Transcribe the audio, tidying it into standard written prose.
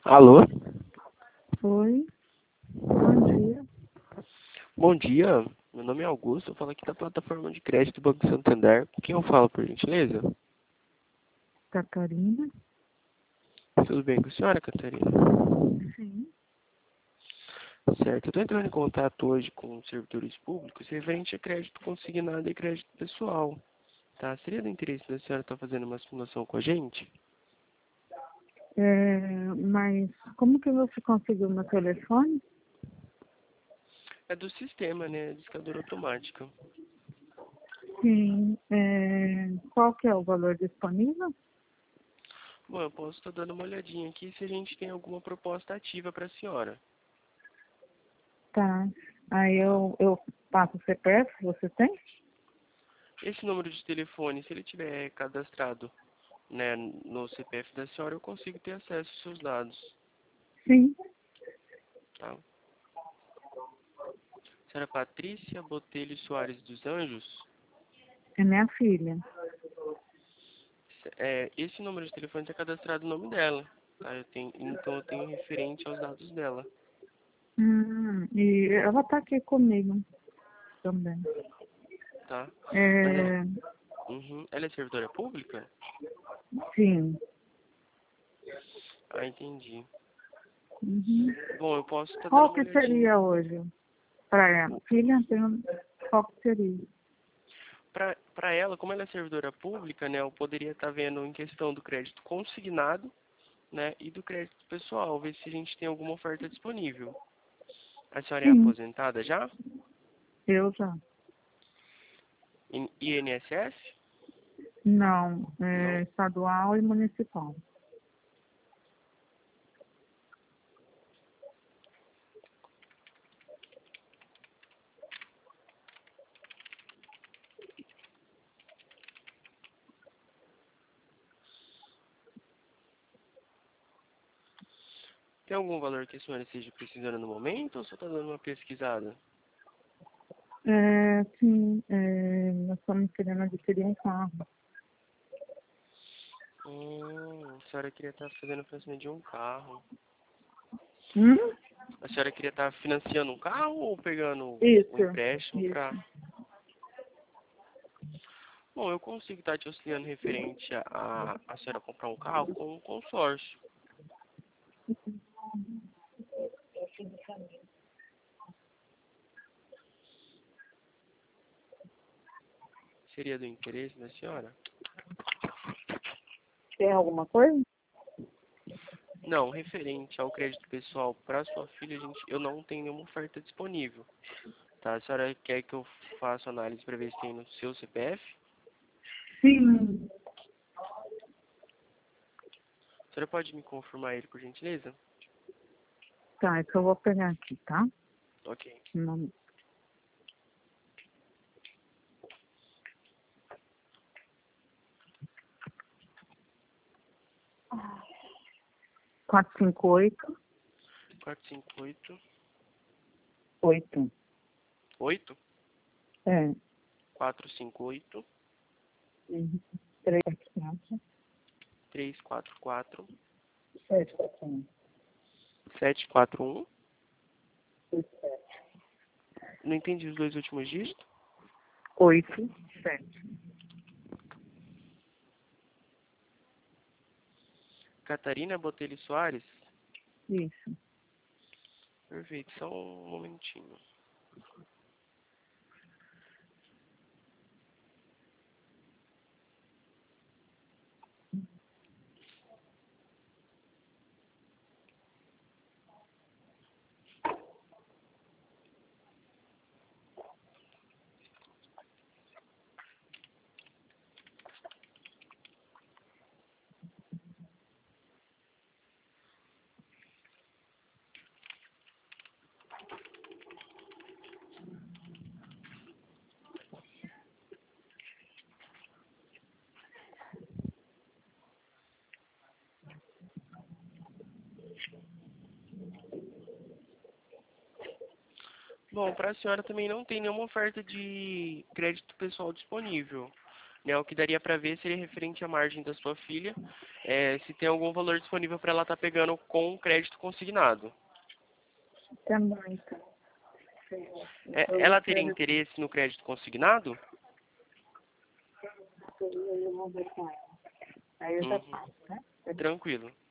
Alô? Oi, bom dia. Bom dia, meu nome é Augusto, eu falo aqui da plataforma de crédito do Banco Santander. Com quem eu falo, por gentileza? Catarina? Tudo bem com a senhora, Catarina? Sim. Certo, eu estou entrando em contato hoje com os servidores públicos referente a crédito consignado e crédito pessoal. Tá? Seria do interesse da senhora estar fazendo uma simulação com a gente? Mas como que você conseguiu meu telefone? É do sistema, né? Discadora automática. Sim. Qual que é o valor disponível? Bom, eu posso estar dando uma olhadinha aqui se a gente tem alguma proposta ativa para a senhora. Tá. Aí eu passo o CPF, você tem? Esse número de telefone, se ele tiver cadastrado, né, no CPF da senhora, eu consigo ter acesso aos seus dados, Sim. tá? Senhora Patrícia Botelho Soares dos Anjos, É minha filha. esse número de telefone está cadastrado no nome dela, tá? Então eu tenho referente aos dados dela, E ela tá aqui comigo também. tá? Mas É, ela é servidora pública? sim. Ah, entendi. Uhum. Bom, eu posso estar dando Qual uma que olhadinha. seria hoje? Para ela? Filha, qual que seria? Para ela, como ela é servidora pública, né, eu poderia estar vendo em questão do crédito consignado, né, e do crédito pessoal, ver se a gente tem alguma oferta disponível. A senhora é Sim, aposentada já? eu já. Em INSS? Não, Não. estadual e municipal. Tem algum valor que a senhora esteja precisando no momento ou só está dando uma pesquisada? Sim, nós estamos querendo adquirir um carro. A senhora queria estar fazendo o financiamento de um carro. Hum? A senhora queria estar financiando um carro ou pegando um Isso, empréstimo para... isso. Bom, eu consigo estar te auxiliando referente a senhora comprar um carro com um consórcio. Seria do interesse da senhora? Tem alguma coisa? Não, referente ao crédito pessoal para sua filha, eu não tenho nenhuma oferta disponível. Tá? A senhora quer que eu faça análise para ver se tem no seu CPF? Sim. A senhora pode me confirmar ele, por gentileza? Tá, é que eu vou pegar aqui, tá? Ok. Não. 458 458 8. 8 É. 458 Uhum. 344 344 741. 741. Não entendi os dois últimos dígitos. 87. Catarina Botelho Soares. Isso. Perfeito, só um momentinho. Bom, para a senhora também não tem nenhuma oferta de crédito pessoal disponível. né? O que daria para ver seria referente à margem da sua filha, se tem algum valor disponível para ela estar pegando com crédito consignado. Tá bom, então. Ela teria interesse no crédito consignado? Eu vou ver com ela. Aí eu já Uhum. passo, né? Tranquilo.